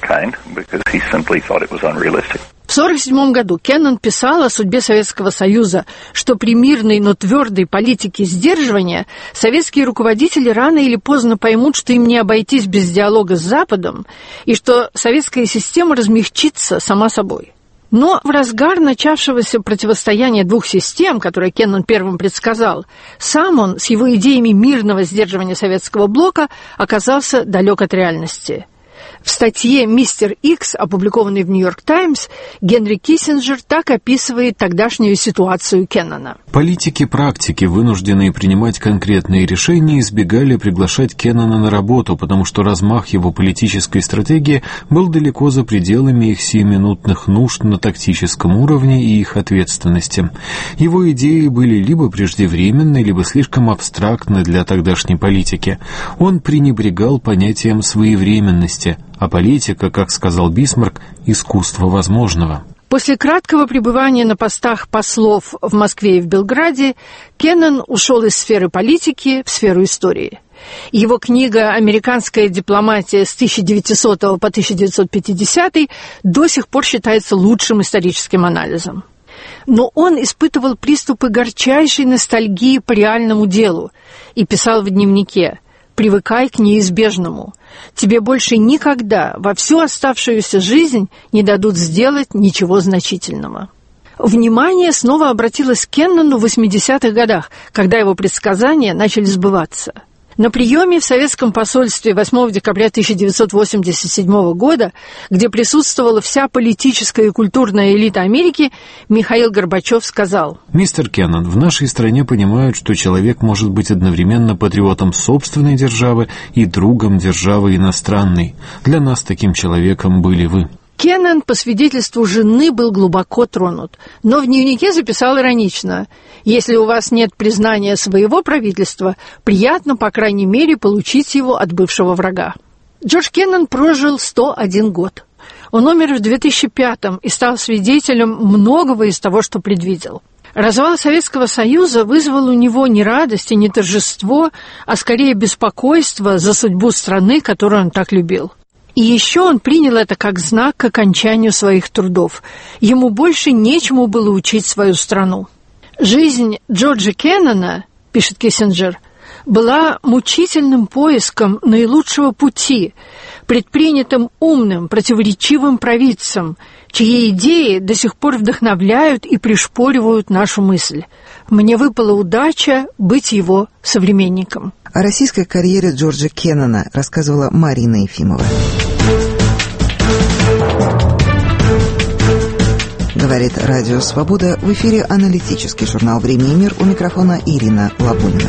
В 1947 году Кеннон писал о судьбе Советского Союза, что при мирной, но твердой политике сдерживания советские руководители рано или поздно поймут, что им не обойтись без диалога с Западом, и что советская система размягчится сама собой. Но в разгар начавшегося противостояния двух систем, которое Кеннон первым предсказал, сам он с его идеями мирного сдерживания советского блока оказался далек от реальности. В статье «Мистер Икс», опубликованной в «Нью-Йорк Таймс», Генри Киссинджер так описывает тогдашнюю ситуацию Кеннона. Политики-практики, вынужденные принимать конкретные решения, избегали приглашать Кеннона на работу, потому что размах его политической стратегии был далеко за пределами их сиюминутных нужд на тактическом уровне и их ответственности. Его идеи были либо преждевременны, либо слишком абстрактны для тогдашней политики. Он пренебрегал понятием своевременности, а политика, как сказал Бисмарк, искусство возможного. После краткого пребывания на постах послов в Москве и в Белграде Кеннон ушел из сферы политики в сферу истории. Его книга «Американская дипломатия с 1900 по 1950» до сих пор считается лучшим историческим анализом. Но он испытывал приступы горчайшей ностальгии по реальному делу и писал в дневнике: «Привыкай к неизбежному. Тебе больше никогда во всю оставшуюся жизнь не дадут сделать ничего значительного». Внимание снова обратилось к Кеннону в 80-х годах, когда его предсказания начали сбываться. На приеме в советском посольстве 8 декабря 1987 года, где присутствовала вся политическая и культурная элита Америки, Михаил Горбачев сказал: «Мистер Кеннон, в нашей стране понимают, что человек может быть одновременно патриотом собственной державы и другом державы иностранной. Для нас таким человеком были вы». Кеннон, по свидетельству жены, был глубоко тронут, но в дневнике записал иронично: «Если у вас нет признания своего правительства, приятно, по крайней мере, получить его от бывшего врага». Джордж Кеннон прожил 101 год. Он умер в 2005-м и стал свидетелем многого из того, что предвидел. Развал Советского Союза вызвал у него не радость и не торжество, а скорее беспокойство за судьбу страны, которую он так любил. И еще он принял это как знак к окончанию своих трудов. Ему больше нечему было учить свою страну. «Жизнь Джорджа Кеннона, — пишет Киссинджер, — была мучительным поиском наилучшего пути, предпринятым умным, противоречивым провидцем, чьи идеи до сих пор вдохновляют и пришпоривают нашу мысль. Мне выпала удача быть его современником». О российской карьере Джорджа Кеннона рассказывала Марина Ефимова. Говорит Радио Свобода. В эфире аналитический журнал «Время и мир». У микрофона Ирина Лабунина.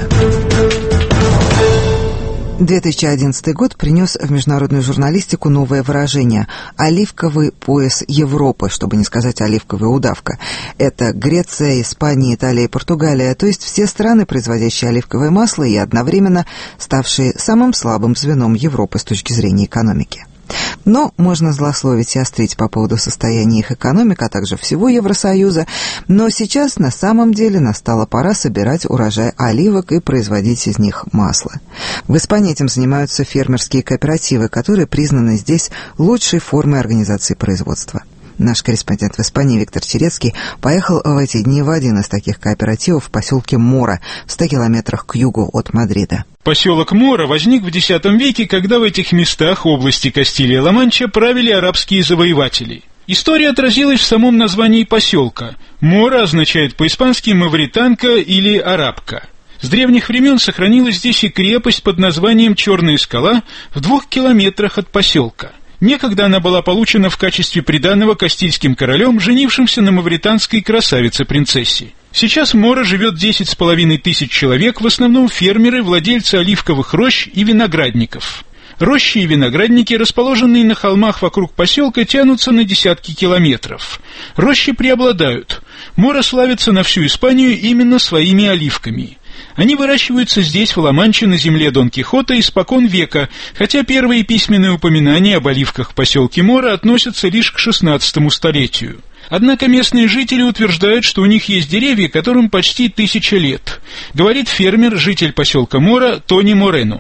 2011 год принес в международную журналистику новое выражение – «оливковый пояс Европы», чтобы не сказать «оливковая удавка». Это Греция, Испания, Италия и Португалия, то есть все страны, производящие оливковое масло и одновременно ставшие самым слабым звеном Европы с точки зрения экономики. Но можно злословить и острить по поводу состояния их экономик, а также всего Евросоюза. Но сейчас на самом деле настала пора собирать урожай оливок и производить из них масло. В Испании этим занимаются фермерские кооперативы, которые признаны здесь лучшей формой организации производства. Наш корреспондент в Испании Виктор Черецкий поехал в эти дни в один из таких кооперативов в поселке Мора, в 100 километрах к югу от Мадрида. Поселок Мора возник в X веке, когда в этих местах области Кастилия-Ла-Манча правили арабские завоеватели. История отразилась в самом названии поселка. Мора означает по-испански «мавританка» или «арабка». С древних времен сохранилась здесь и крепость под названием «Черная скала» в 2 километрах от поселка. Некогда она была получена в качестве приданого кастильским королем, женившимся на мавританской красавице-принцессе. Сейчас в Мора живет 10,5 тысяч человек, в основном фермеры, владельцы оливковых рощ и виноградников. Рощи и виноградники, расположенные на холмах вокруг поселка, тянутся на десятки километров. Рощи преобладают. Мора славится на всю Испанию именно своими оливками. Они выращиваются здесь, в Ла-Манче, на земле Дон Кихота, испокон века, хотя первые письменные упоминания об оливках в поселке Мора относятся лишь к XVI столетию. Однако местные жители утверждают, что у них есть деревья, которым почти 1000 лет, говорит фермер, житель поселка Мора Тони Морено.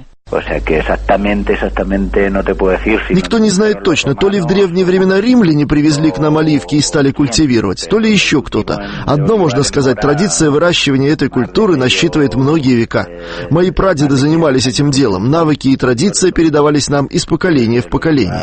Никто не знает точно, то ли в древние времена римляне привезли к нам оливки и стали культивировать, то ли еще кто-то. Одно можно сказать, традиция выращивания этой культуры насчитывает многие века. Мои прадеды занимались этим делом, навыки и традиция передавались нам из поколения в поколение.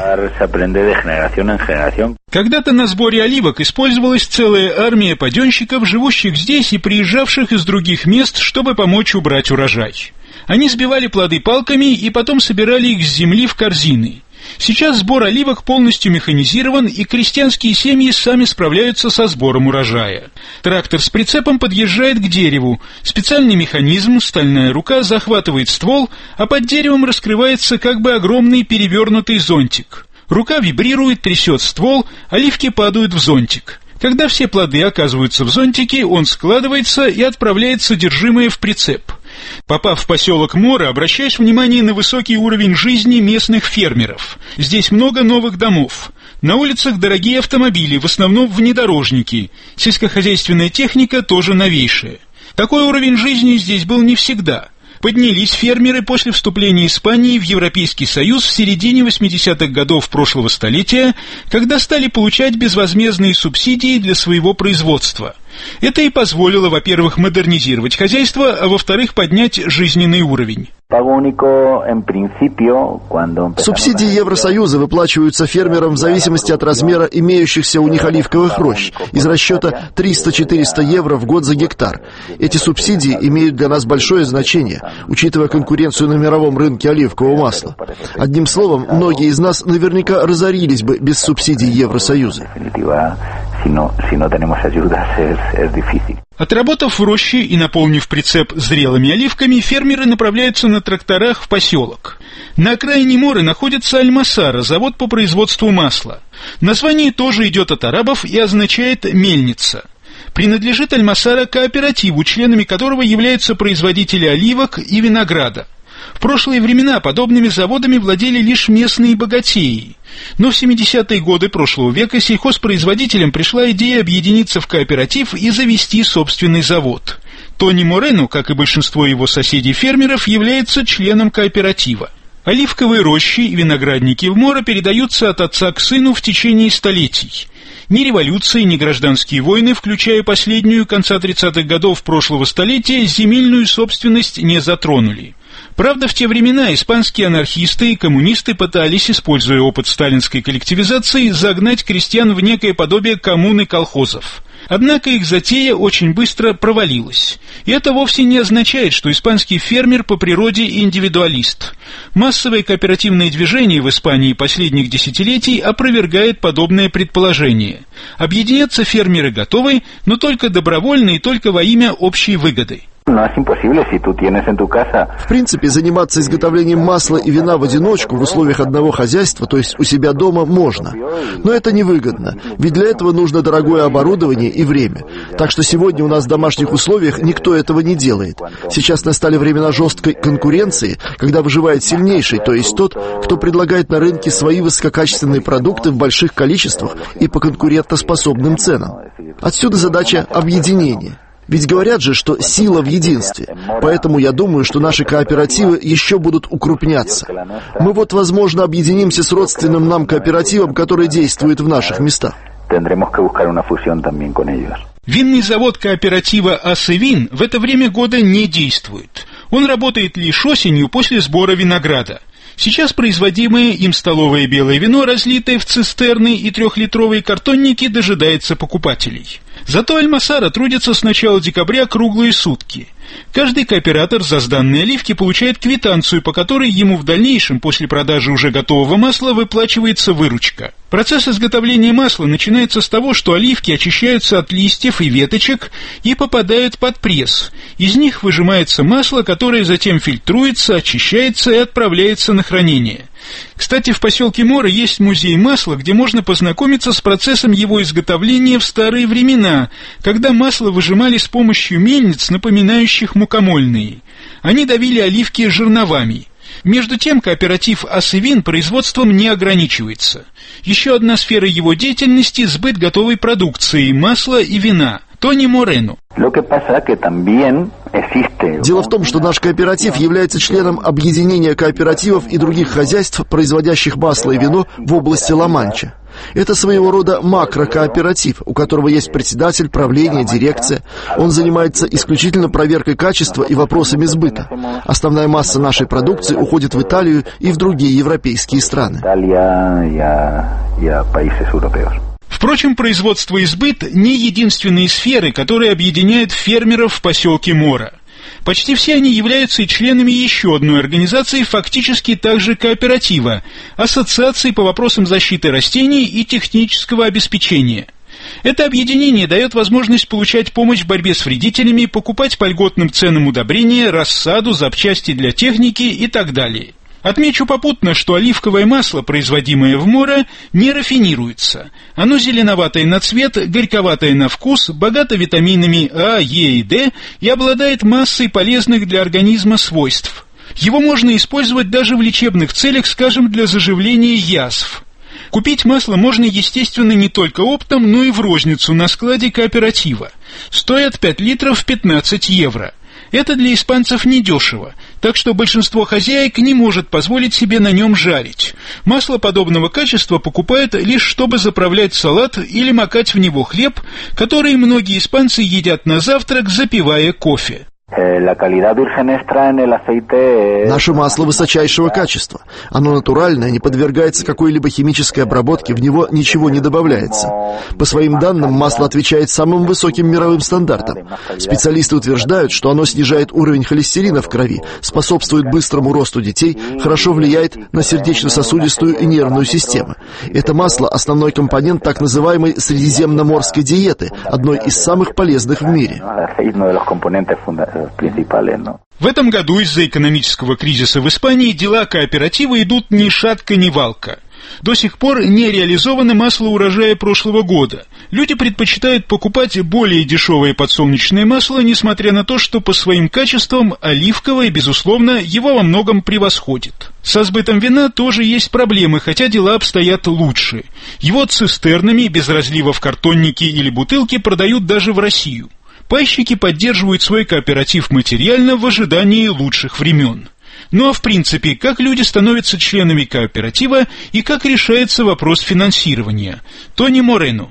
Когда-то на сборе оливок использовалась целая армия паденщиков, живущих здесь и приезжавших из других мест, чтобы помочь убрать урожай. Они сбивали плоды палками и потом собирали их с земли в корзины. Сейчас сбор оливок полностью механизирован, и крестьянские семьи сами справляются со сбором урожая. Трактор с прицепом подъезжает к дереву. Специальный механизм, стальная рука, захватывает ствол, а под деревом раскрывается как бы огромный перевернутый зонтик. Рука вибрирует, трясет ствол, оливки падают в зонтик. Когда все плоды оказываются в зонтике, он складывается и отправляет содержимое в прицеп. Попав в поселок Мора, обращаешь внимание на высокий уровень жизни местных фермеров. Здесь много новых домов. На улицах дорогие автомобили, в основном внедорожники. Сельскохозяйственная техника тоже новейшая. Такой уровень жизни здесь был не всегда. Поднялись фермеры после вступления Испании в Европейский Союз в середине 80-х годов прошлого столетия, когда стали получать безвозмездные субсидии для своего производства. Это и позволило, во-первых, модернизировать хозяйство, а во-вторых, поднять жизненный уровень. Субсидии Евросоюза выплачиваются фермерам в зависимости от размера имеющихся у них оливковых рощ, из расчета 300-400 евро в год за гектар. Эти субсидии имеют для нас большое значение, учитывая конкуренцию на мировом рынке оливкового масла. Одним словом, многие из нас наверняка разорились бы без субсидий Евросоюза. Отработав в роще и наполнив прицеп зрелыми оливками, фермеры направляются на тракторах в поселок. На окраине Моры находится Аль-Масара, завод по производству масла. Название тоже идет от арабов и означает «мельница». Принадлежит Аль-Масара кооперативу, членами которого являются производители оливок и винограда. В прошлые времена подобными заводами владели лишь местные богатеи. Но в 70-е годы прошлого века сельхозпроизводителям пришла идея объединиться в кооператив и завести собственный завод. Тони Морено, как и большинство его соседей-фермеров, является членом кооператива. Оливковые рощи и виноградники в Моро передаются от отца к сыну в течение столетий. Ни революции, ни гражданские войны, включая последнюю конца 30-х годов прошлого столетия, земельную собственность не затронули. Правда, в те времена испанские анархисты и коммунисты пытались, используя опыт сталинской коллективизации, загнать крестьян в некое подобие коммуны колхозов. Однако их затея очень быстро провалилась. И это вовсе не означает, что испанский фермер по природе индивидуалист. Массовое кооперативное движение в Испании последних десятилетий опровергает подобное предположение. Объединяться фермеры готовы, но только добровольно и только во имя общей выгоды. В принципе, заниматься изготовлением масла и вина в одиночку в условиях одного хозяйства, то есть у себя дома, можно. Но это невыгодно, ведь для этого нужно дорогое оборудование и время. Так что сегодня у нас в домашних условиях никто этого не делает. Сейчас настали времена жесткой конкуренции, когда выживает сильнейший, то есть тот, кто предлагает на рынке свои высококачественные продукты в больших количествах и по конкурентоспособным ценам. Отсюда задача объединения. Ведь говорят же, что сила в единстве. Поэтому я думаю, что наши кооперативы еще будут укрупняться. Мы вот, возможно, объединимся с родственным нам кооперативом, который действует в наших местах. Винный завод кооператива «Асевин» в это время года не действует. Он работает лишь осенью после сбора винограда. Сейчас производимое им столовое белое вино, разлитое в цистерны и 3-литровые картонники, дожидается покупателей. Зато Аль-Масара трудится с начала декабря круглые сутки. Каждый кооператор за сданные оливки получает квитанцию, по которой ему в дальнейшем, после продажи уже готового масла, выплачивается выручка. Процесс изготовления масла начинается с того, что оливки очищаются от листьев и веточек и попадают под пресс. Из них выжимается масло, которое затем фильтруется, очищается и отправляется на хранение. Кстати, в поселке Моро есть музей масла, где можно познакомиться с процессом его изготовления в старые времена, когда масло выжимали с помощью мельниц, напоминающих мукомольные. Они давили оливки жерновами. Между тем, кооператив «Асевин» производством не ограничивается. Еще одна сфера его деятельности – сбыт готовой продукции, масла и вина. Тони Морено. Дело в том, что наш кооператив является членом объединения кооперативов и других хозяйств, производящих масло и вино в области Ла-Манча. Это своего рода макрокооператив, у которого есть председатель, правление, дирекция. Он занимается исключительно проверкой качества и вопросами сбыта. Основная масса нашей продукции уходит в Италию и в другие европейские страны. Впрочем, производство и сбыт не единственные сферы, которые объединяют фермеров в поселке Моро. Почти все они являются и членами еще одной организации, фактически также кооператива – Ассоциации по вопросам защиты растений и технического обеспечения. Это объединение дает возможность получать помощь в борьбе с вредителями, покупать по льготным ценам удобрения, рассаду, запчасти для техники и так далее. Отмечу попутно, что оливковое масло, производимое в Моро, не рафинируется. Оно зеленоватое на цвет, горьковатое на вкус, богато витаминами А, Е и Д и обладает массой полезных для организма свойств. Его можно использовать даже в лечебных целях, скажем, для заживления язв. Купить масло можно, естественно, не только оптом, но и в розницу на складе кооператива. Стоят 5 литров 15 евро. Это для испанцев недешево, так что большинство хозяек не может позволить себе на нем жарить. Масло подобного качества покупают лишь чтобы заправлять салат или макать в него хлеб, который многие испанцы едят на завтрак, запивая кофе. Наше масло высочайшего качества. Оно натуральное, не подвергается какой-либо химической обработке, в него ничего не добавляется. По своим данным, масло отвечает самым высоким мировым стандартам. Специалисты утверждают, что оно снижает уровень холестерина в крови, способствует быстрому росту детей, хорошо влияет на сердечно-сосудистую и нервную систему. Это масло – основной компонент так называемой средиземноморской диеты, одной из самых полезных в мире. В этом году из-за экономического кризиса в Испании дела кооператива идут ни шатка, ни валка. До сих пор не реализовано масло урожая прошлого года. Люди предпочитают покупать более дешевое подсолнечное масло, несмотря на то, что по своим качествам оливковое, безусловно, его во многом превосходит. Со сбытом вина тоже есть проблемы, хотя дела обстоят лучше. Его цистернами, без разлива в картонники или бутылки, продают даже в Россию. Пайщики поддерживают свой кооператив материально в ожидании лучших времен. Ну а в принципе, как люди становятся членами кооператива и как решается вопрос финансирования? Тони Морено.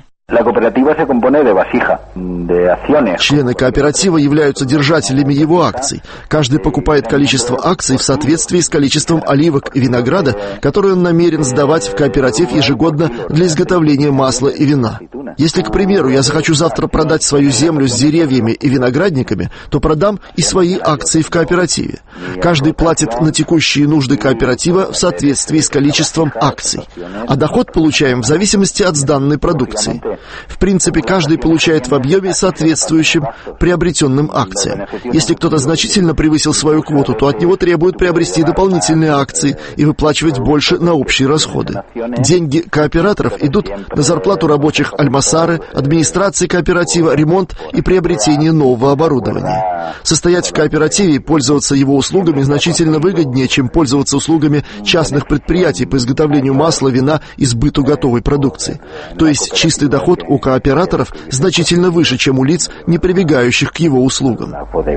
Члены кооператива являются держателями его акций. Каждый покупает количество акций в соответствии с количеством оливок и винограда, которые он намерен сдавать в кооператив ежегодно для изготовления масла и вина. Если, к примеру, я захочу завтра продать свою землю с деревьями и виноградниками, то продам и свои акции в кооперативе. Каждый платит на текущие нужды кооператива в соответствии с количеством акций, а доход получаем в зависимости от сданной продукции. В принципе, каждый получает в объеме, соответствующем приобретенным акциям. Если кто-то значительно превысил свою квоту, то от него требуют приобрести дополнительные акции и выплачивать больше на общие расходы. Деньги кооператоров идут на зарплату рабочих Альмасары, администрации кооператива, ремонт и приобретение нового оборудования. Состоять в кооперативе и пользоваться его услугами значительно выгоднее, чем пользоваться услугами частных предприятий по изготовлению масла, вина и сбыту готовой продукции. То есть чистый доход у кооператоров значительно выше, чем у лиц, не прибегающих к его услугам.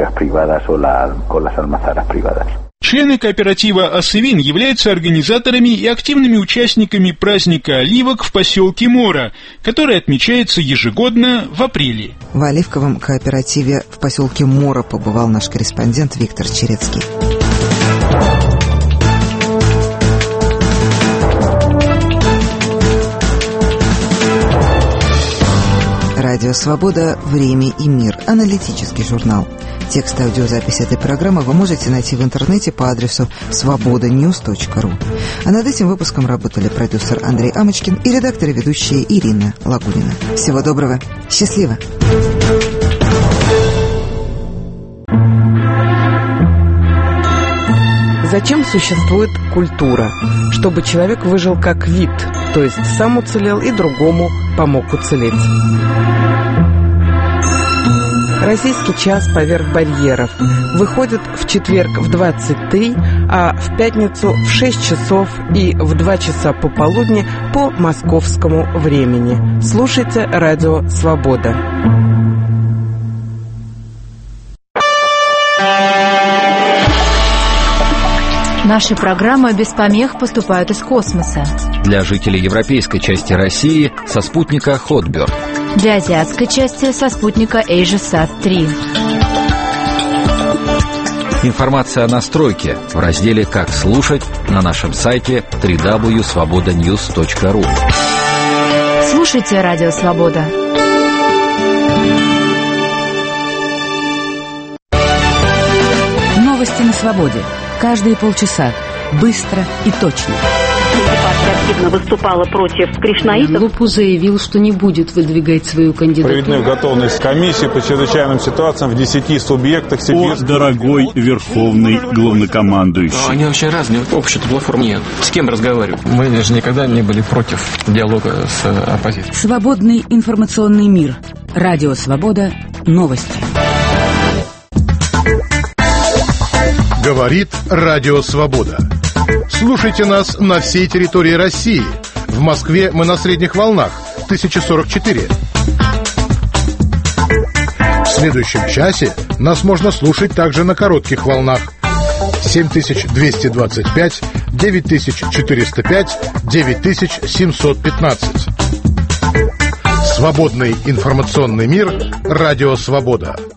Члены кооператива «Асывин» являются организаторами и активными участниками праздника оливок в поселке Мора, который отмечается ежегодно в апреле. В оливковом кооперативе в поселке Мора побывал наш корреспондент Виктор Черецкий. Радио «Свобода. Время и мир». Аналитический журнал. Текст и аудиозапись этой программы вы можете найти в интернете по адресу svobodanews.ru. А над этим выпуском работали продюсер Андрей Амочкин и редактор и ведущая Ирина Лагунина. Всего доброго. Счастливо. Зачем существует культура? Чтобы человек выжил как вид, то есть сам уцелел и другому помог уцелеть. Российский час поверх барьеров выходит в четверг в 23, а в пятницу в 6 часов и в 2 часа пополудни по московскому времени. Слушайте радио «Свобода». Наши программы без помех поступают из космоса. Для жителей европейской части России со спутника Hotbird. Для азиатской части со спутника AsiaSat-3. Информация о настройке в разделе «Как слушать» на нашем сайте www.svobodanews.ru. Слушайте радио «Свобода». Новости на свободе. Каждые полчаса. Быстро и точно. Партия активно выступала против кришнаитов. Лупу заявил, что не будет выдвигать свою кандидатуру. Проведена готовность комиссии по чрезвычайным ситуациям в 10 субъектах Сибирской. О, дорогой верховный главнокомандующий. Они очень разные. Общей-то платформы нет. С кем разговаривать? Мы же никогда не были против диалога с оппозицией. Свободный информационный мир. Радио «Свобода». Новости. Говорит Радио Свобода. Слушайте нас на всей территории России. В Москве мы на средних волнах 1044. В следующем часе нас можно слушать также на коротких волнах. 7225, 9405, 9715. Свободный информационный мир. Радио Свобода.